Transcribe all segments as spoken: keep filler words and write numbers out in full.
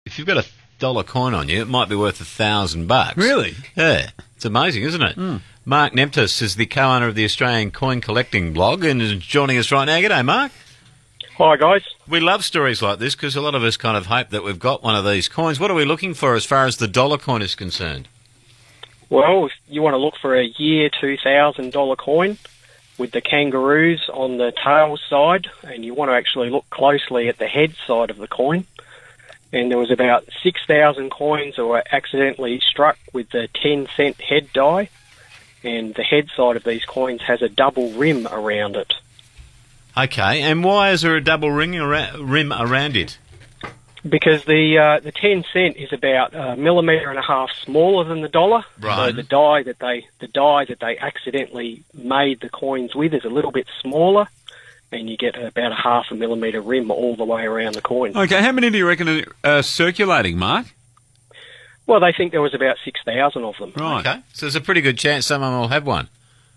if you've got a dollar coin on you, it might be worth a thousand bucks. Really? Yeah. It's amazing, isn't it? Mm. Mark Nemptis is the co-owner of the Australian Coin Collecting blog and is joining us right now. G'day, Mark. Hi, guys. We love stories like this because a lot of us kind of hope that we've got one of these coins. What are we looking for as far as the dollar coin is concerned? Well, if you want to look for a year two thousand dollar coin with the kangaroos on the tail side, and you want to actually look closely at the head side of the coin. And there was about six thousand coins that were accidentally struck with the ten cent head die, and the head side of these coins has a double rim around it. Okay, and why is there a double ring around, rim around it? Because the uh, the ten cent is about a millimetre and a half smaller than the dollar. Right. So the die that they the die that they accidentally made the coins with is a little bit smaller, and you get about a half a millimetre rim all the way around the coin. Okay, how many do you reckon are uh, circulating, Mark? Well, they think there was about six thousand of them. Right. Okay, so there's a pretty good chance someone will have one.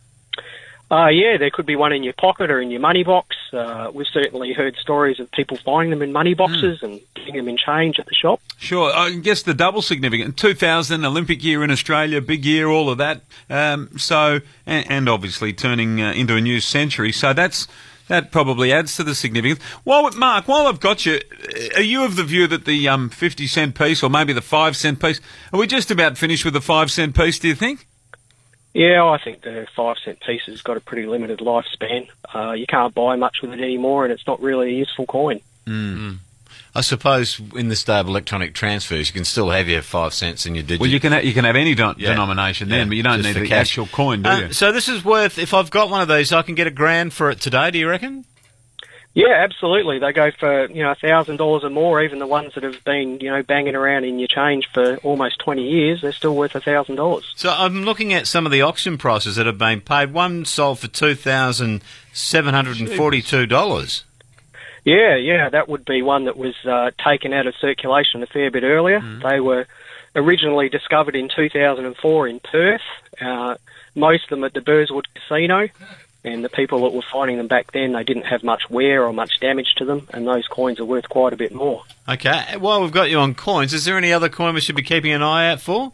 Uh, yeah, there could be one in your pocket or in your money box. Uh, we've certainly heard stories of people finding them in money boxes mm. and putting them in change at the shop. Sure. I guess the double significant. two thousand, Olympic year in Australia, big year, all of that. Um, so, and, and obviously turning uh, into a new century. So that's that probably adds to the significance. While, Mark, while I've got you, are you of the view that the um, fifty cent piece or maybe the five cent piece, are we just about finished with the five cent piece, do you think? Yeah, I think the five cent piece has got a pretty limited lifespan. Uh, you can't buy much with it anymore, and it's not really a useful coin. Mm. I suppose in this day of electronic transfers, you can still have your five cents in your digit. Well, you can ha- you can have any don- yeah. denomination yeah. then, but you don't Just need the cash. actual coin, do uh, you? So this is worth, if I've got one of these, I can get a grand for it today, do you reckon? Yeah, absolutely. They go for, you know, one thousand dollars or more. Even the ones that have been, you know, banging around in your change for almost twenty years, they're still worth one thousand dollars. So I'm looking at some of the auction prices that have been paid. One sold for two thousand seven hundred forty-two dollars. Yeah, yeah, that would be one that was uh, taken out of circulation a fair bit earlier. Mm. They were originally discovered in two thousand four in Perth, uh, most of them at the Burswood Casino. And the people that were finding them back then, they didn't have much wear or much damage to them, and those coins are worth quite a bit more. Okay. While we've got you on coins, is there any other coin we should be keeping an eye out for?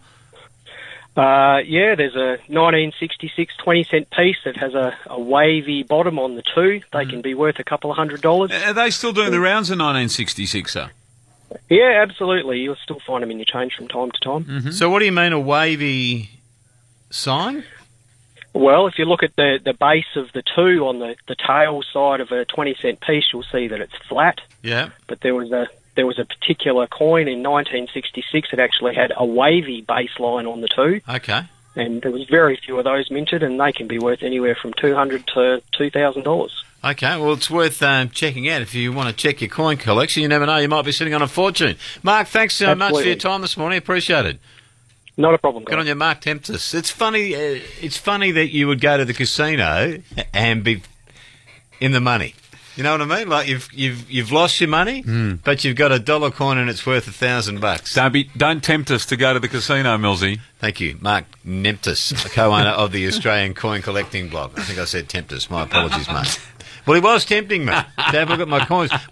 Uh, yeah, there's a nineteen sixty-six twenty cent piece that has a, a wavy bottom on the two. They mm. can be worth a couple of hundred dollars. Are they still doing the rounds of nineteen sixty-six, sir? Yeah, absolutely. You'll still find them in your change from time to time. Mm-hmm. So what do you mean a wavy sign? Well, if you look at the, the base of the two on the, the tail side of a twenty cent piece, you'll see that it's flat. Yeah. But there was a there was a particular coin in nineteen sixty-six that actually had a wavy baseline on the two. Okay. And there was very few of those minted, and they can be worth anywhere from two hundred dollars to two thousand dollars. Okay, well, it's worth um, checking out. If you want to check your coin collection, you never know, you might be sitting on a fortune. Mark, thanks so Absolutely. much for your time this morning. Appreciate it. Not a problem, guys. Good on you, Mark Nemptis. It's funny. Uh, it's funny that you would go to the casino and be in the money. You know what I mean? Like you've you've you've lost your money, mm. but you've got a dollar coin and it's worth a thousand bucks. Don't be, don't tempt us to go to the casino, Millsy. Thank you, Mark Nemptis, co-owner of the Australian Coin Collecting blog. I think I said tempt us. My apologies, mate. Well, he was tempting me to have a look at my coins.